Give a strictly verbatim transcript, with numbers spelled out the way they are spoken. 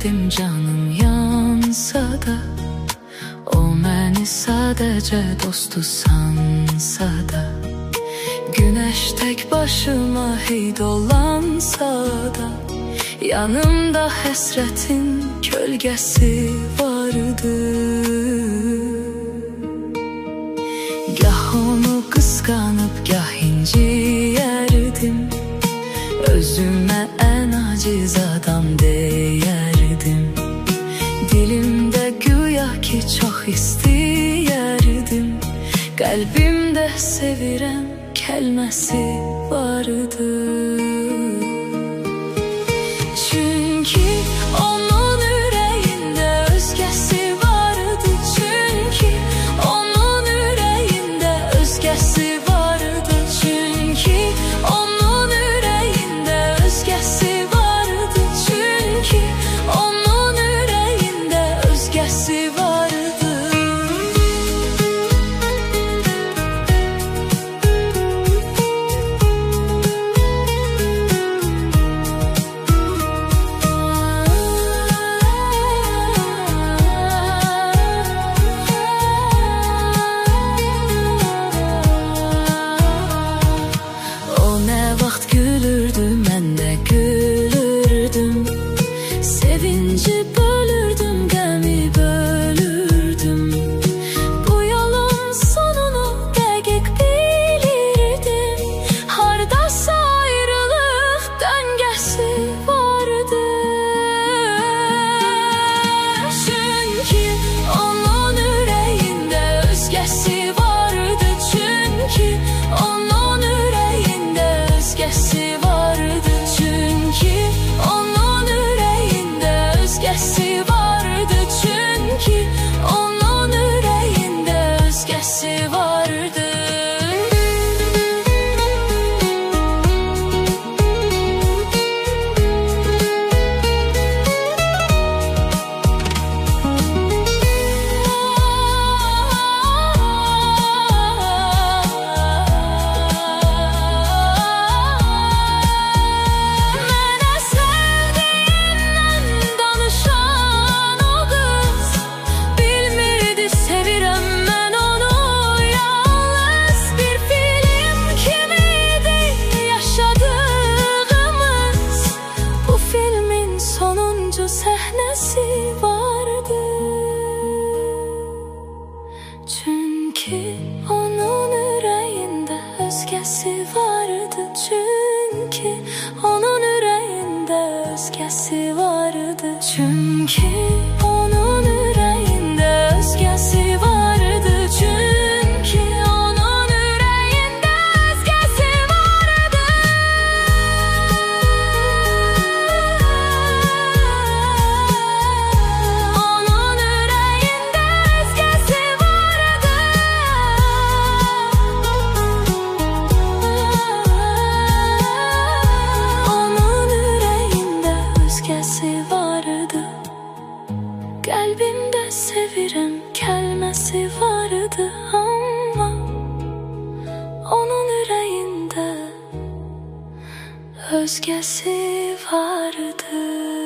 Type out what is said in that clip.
Bilirdim canım yansa da, o məni sadəcə dostu sansa da, güneş tek başıma hey dolansa da, yanımda həsrətin kölgəsi vardı. Gah onu kıskanıp gah inciyerdim, özüme en aciz adam deyərdim. Dilimde güya ki çok istəyərdim, kalbimde sevirəm kəlməsi vardı. Çünkü onun ürəyində özgəsi vardı. Çünkü onun ürəyində özgəsi vardı. Çünkü onun ürəyində özgəsi vardı. Çünkü onun ürəyində özgəsi vardı. Gülürdü, mən də gülürdüm. Sevinci bölürdüm, qəmi bölürdüm. Bu yolun sonunu dəqiq bilirdim. Hardasa ayrılıq döngəsi vardı. Çünki onun ürəyində özgəsi vardı. Çünki onun ürəyində özgəsi vardı. Çünki onun ürəyində özgəsi vardı. Çünki onun ürəyində özgəsi vardı. Səhnəsi vardı. Çünki onun ürəyində özgəsi vardı. Çünki onun ürəyində özgəsi vardı. Çünki onun ürəyində özgəsi vardı. Çünki onun ürəyində özgəsi vardı. Kalbimde sevirəm kəlməsi vardı. Ama onun ürəyində özgəsi vardı.